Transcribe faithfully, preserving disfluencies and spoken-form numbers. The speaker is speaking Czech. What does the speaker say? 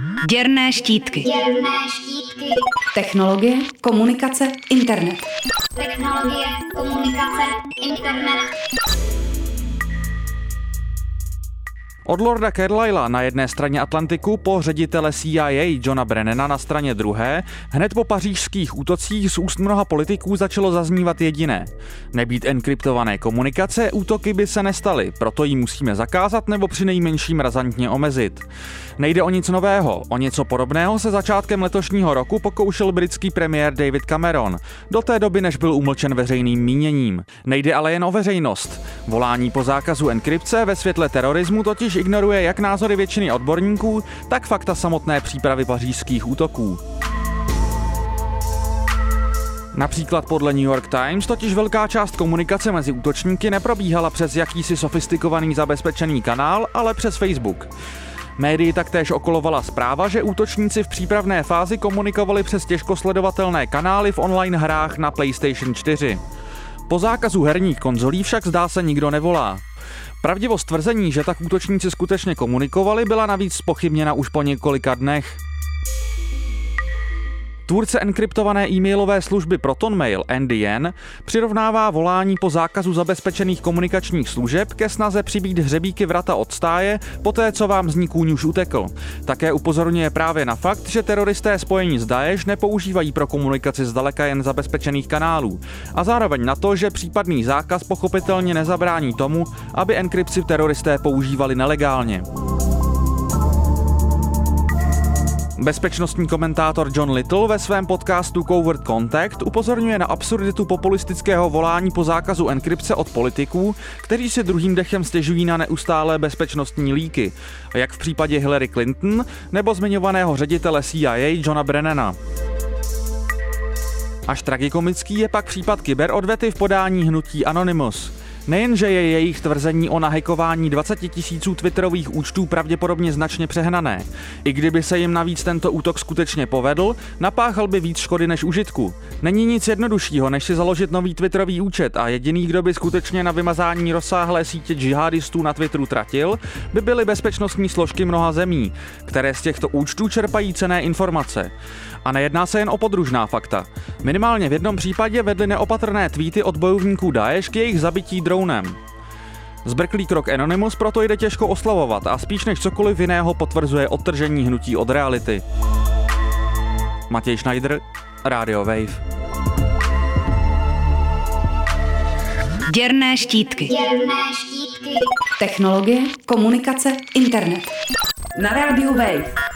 Děrné štítky. Děrné štítky. Technologie, komunikace, internet. Technologie, komunikace, internet. Od Lorda Carlila na jedné straně Atlantiku po ředitele C I A Johna Brennana na straně druhé, hned po pařížských útocích z úst mnoha politiků začalo zaznívat jediné. Nebýt enkryptované komunikace, útoky by se nestaly, proto ji musíme zakázat nebo přinejmenším razantně omezit. Nejde o nic nového, o něco podobného se začátkem letošního roku pokoušel britský premiér David Cameron, do té doby, než byl umlčen veřejným míněním. Nejde ale jen o veřejnost. Volání po zákazu enkrypce ve světle terorismu totiž ignoruje jak názory většiny odborníků, tak fakta samotné přípravy pařížských útoků. Například podle New York Times totiž velká část komunikace mezi útočníky neprobíhala přes jakýsi sofistikovaný zabezpečený kanál, ale přes Facebook. Médii taktéž okolovala zpráva, že útočníci v přípravné fázi komunikovali přes těžko sledovatelné kanály v online hrách na PlayStation čtyři. Po zákazu herních konzolí však zdá se nikdo nevolá. Pravdivost tvrzení, že tak útočníci skutečně komunikovali, byla navíc zpochybněna už po několika dnech. Tvůrce enkryptované e-mailové služby ProtonMail Andy Yen přirovnává volání po zákazu zabezpečených komunikačních služeb ke snaze přibít hřebíky vrata od stáje, poté co vám z ní kůň už utekl. Také upozorňuje právě na fakt, že teroristé spojení s Daesh nepoužívají pro komunikaci zdaleka jen zabezpečených kanálů. A zároveň na to, že případný zákaz pochopitelně nezabrání tomu, aby enkrypci teroristé používali nelegálně. Bezpečnostní komentátor John Little ve svém podcastu Covert Contact upozorňuje na absurditu populistického volání po zákazu enkrypce od politiků, kteří si druhým dechem stěžují na neustálé bezpečnostní líky, jak v případě Hillary Clinton nebo zmiňovaného ředitele C I A Johna Brennana. Až tragikomický je pak případ kyberodvety v podání hnutí Anonymous. Nejenže je jejich tvrzení o nahackování dvacet tisíců twitterových účtů pravděpodobně značně přehnané. I kdyby se jim navíc tento útok skutečně povedl, napáchal by víc škody než užitku. Není nic jednoduššího, než si založit nový twitterový účet a jediný, kdo by skutečně na vymazání rozsáhlé sítě džihadistů na Twitteru tratil, by byly bezpečnostní složky mnoha zemí, které z těchto účtů čerpají cenné informace. A nejedná se jen o podružná fakta. Minimálně v jednom případě vedly neopatrné tweety od bojovníků Daesh k jejich zabití dronem. Zbrklý krok Anonymous proto jde těžko oslavovat a spíš než cokoliv jiného potvrzuje odtržení hnutí od reality. Matěj Schneider, Radio Wave. Děrné štítky. Děrné štítky. Technologie, komunikace, internet. Na rádiu Wave.